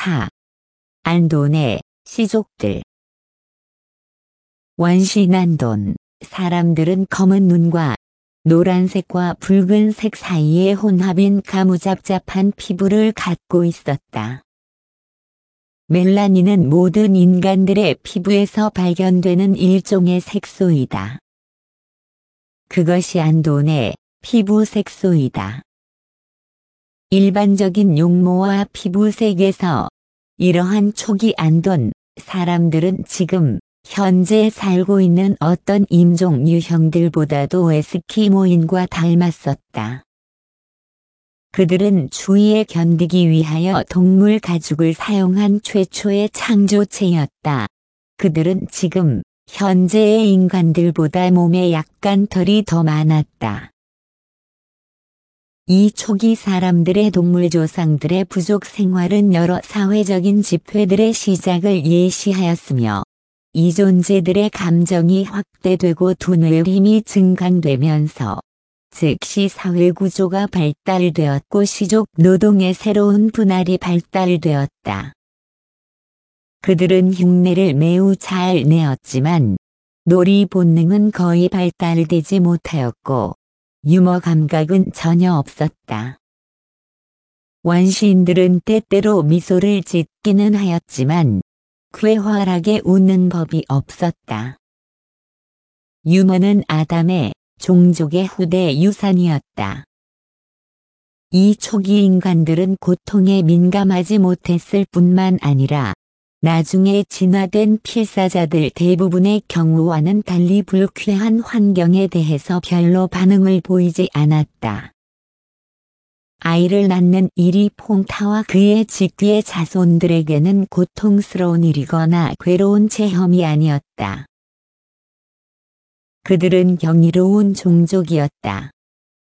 4. 안돈의 시족들. 원시인 안돈, 사람들은 검은 눈과 노란색과 붉은색 사이의 혼합인 가무잡잡한 피부를 갖고 있었다. 멜라닌은 모든 인간들의 피부에서 발견되는 일종의 색소이다. 그것이 안돈의 피부 색소이다. 일반적인 용모와 피부색에서 이러한 초기 안돈 사람들은 지금 현재 살고 있는 어떤 인종 유형들보다도 에스키모인과 닮았었다. 그들은 추위에 견디기 위하여 동물 가죽을 사용한 최초의 창조체였다. 그들은 지금 현재의 인간들보다 몸에 약간 털이 더 많았다. 이 초기 사람들의 동물 조상들의 부족 생활은 여러 사회적인 집회들의 시작을 예시하였으며 이 존재들의 감정이 확대되고 두뇌의 힘이 증강되면서 즉시 사회구조가 발달되었고 시족 노동의 새로운 분할이 발달되었다. 그들은 흉내를 매우 잘 내었지만 놀이 본능은 거의 발달되지 못하였고 유머 감각은 전혀 없었다. 원시인들은 때때로 미소를 짓기는 하였지만 쾌활하게 웃는 법이 없었다. 유머는 아담의 종족의 후대 유산이었다. 이 초기 인간들은 고통에 민감하지 못했을 뿐만 아니라 나중에 진화된 필사자들 대부분의 경우와는 달리 불쾌한 환경에 대해서 별로 반응을 보이지 않았다. 아이를 낳는 일이 퐁타와 그의 직위의 자손들에게는 고통스러운 일이거나 괴로운 체험이 아니었다. 그들은 경이로운 종족이었다.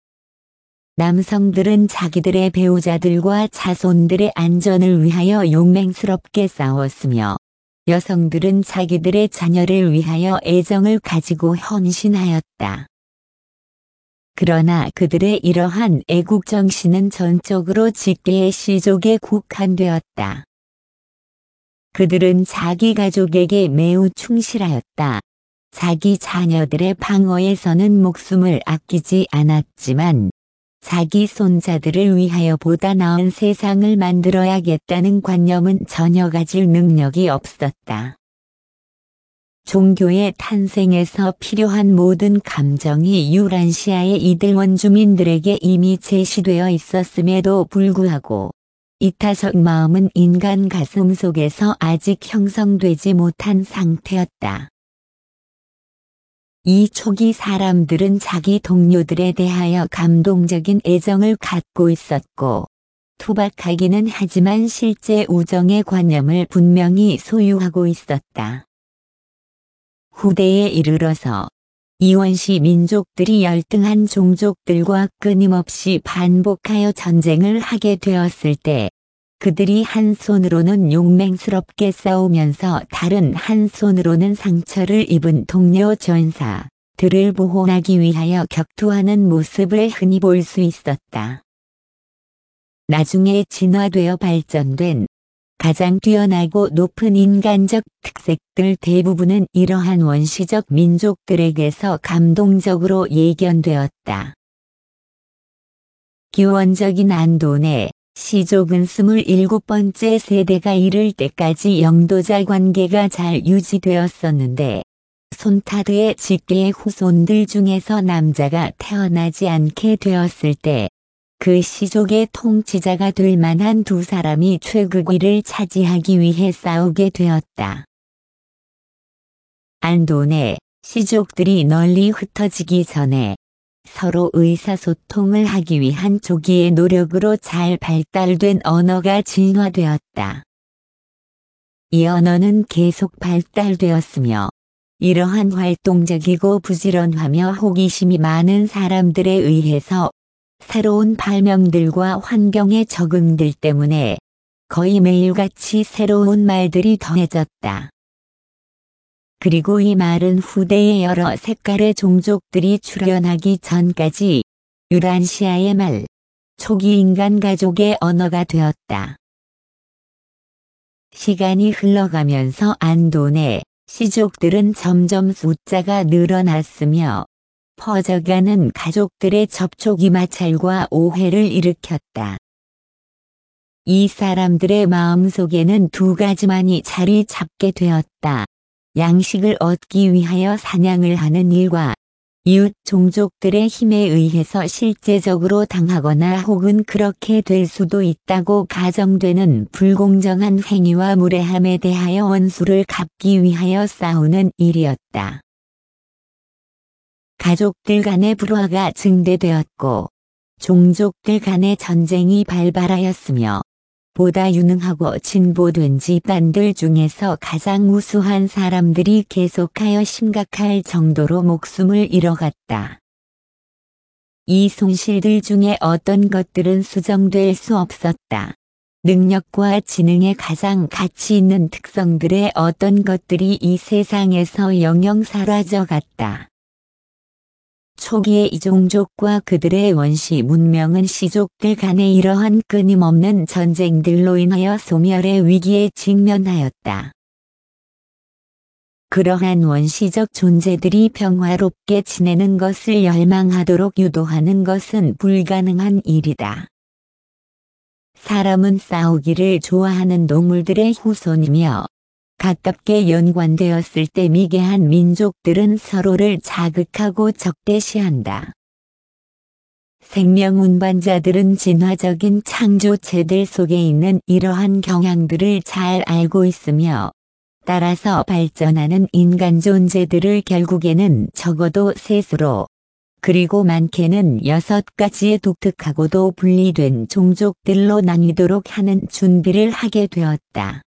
남성들은 자기들의 배우자들과 자손들의 안전을 위하여 용맹스럽게 싸웠으며 여성들은 자기들의 자녀를 위하여 애정을 가지고 헌신하였다. 그러나 그들의 이러한 애국정신은 전적으로 직계의 시족에 국한되었다. 그들은 자기 가족에게 매우 충실하였다. 자기 자녀들의 방어에서는 목숨을 아끼지 않았지만 자기 손자들을 위하여 보다 나은 세상을 만들어야겠다는 관념은 전혀 가질 능력이 없었다. 종교의 탄생에서 필요한 모든 감정이 유란시아의 이들 원주민들에게 이미 제시되어 있었음에도 불구하고 이타적 마음은 인간 가슴 속에서 아직 형성되지 못한 상태였다. 이 초기 사람들은 자기 동료들에 대하여 감동적인 애정을 갖고 있었고 투박하기는 하지만 실제 우정의 관념을 분명히 소유하고 있었다. 후대에 이르러서 이 원시 민족들이 열등한 종족들과 끊임없이 반복하여 전쟁을 하게 되었을 때 그들이 한 손으로는 용맹스럽게 싸우면서 다른 한 손으로는 상처를 입은 동료 전사들을 보호하기 위하여 격투하는 모습을 흔히 볼 수 있었다. 나중에 진화되어 발전된 가장 뛰어나고 높은 인간적 특색들 대부분은 이러한 원시적 민족들에게서 감동적으로 예견되었다. 기원적인 안돈의 시족은 27번째 세대가 이를 때까지 영도자 관계가 잘 유지되었었는데 손타드의 직계의 후손들 중에서 남자가 태어나지 않게 되었을 때 그 시족의 통치자가 될 만한 두 사람이 최고위를 차지하기 위해 싸우게 되었다. 안돈의 시족들이 널리 흩어지기 전에 서로 의사소통을 하기 위한 조기의 노력으로 잘 발달된 언어가 진화되었다. 이 언어는 계속 발달되었으며 이러한 활동적이고 부지런하며 호기심이 많은 사람들에 의해서 새로운 발명들과 환경의 적응들 때문에 거의 매일같이 새로운 말들이 더해졌다. 그리고 이 말은 후대의 여러 색깔의 종족들이 출현하기 전까지 유란시아의 말, 초기 인간 가족의 언어가 되었다. 시간이 흘러가면서 안돈의 시족들은 점점 숫자가 늘어났으며 퍼져가는 가족들의 접촉이 마찰과 오해를 일으켰다. 이 사람들의 마음속에는 두 가지만이 자리 잡게 되었다. 양식을 얻기 위하여 사냥을 하는 일과 이웃 종족들의 힘에 의해서 실제적으로 당하거나 혹은 그렇게 될 수도 있다고 가정되는 불공정한 행위와 무례함에 대하여 원수를 갚기 위하여 싸우는 일이었다. 가족들 간의 불화가 증대되었고 종족들 간의 전쟁이 발발하였으며 보다 유능하고 진보된 집단들 중에서 가장 우수한 사람들이 계속하여 심각할 정도로 목숨을 잃어갔다. 이 손실들 중에 어떤 것들은 수정될 수 없었다. 능력과 지능의 가장 가치 있는 특성들의 어떤 것들이 이 세상에서 영영 사라져 갔다. 초기의 이 종족과 그들의 원시 문명은 시족들 간의 이러한 끊임없는 전쟁들로 인하여 소멸의 위기에 직면하였다. 그러한 원시적 존재들이 평화롭게 지내는 것을 열망하도록 유도하는 것은 불가능한 일이다. 사람은 싸우기를 좋아하는 동물들의 후손이며 가깝게 연관되었을 때 미개한 민족들은 서로를 자극하고 적대시한다. 생명 운반자들은 진화적인 창조체들 속에 있는 이러한 경향들을 잘 알고 있으며 따라서 발전하는 인간 존재들을 결국에는 적어도 셋으로 그리고 많게는 6가지의 독특하고도 분리된 종족들로 나뉘도록 하는 준비를 하게 되었다.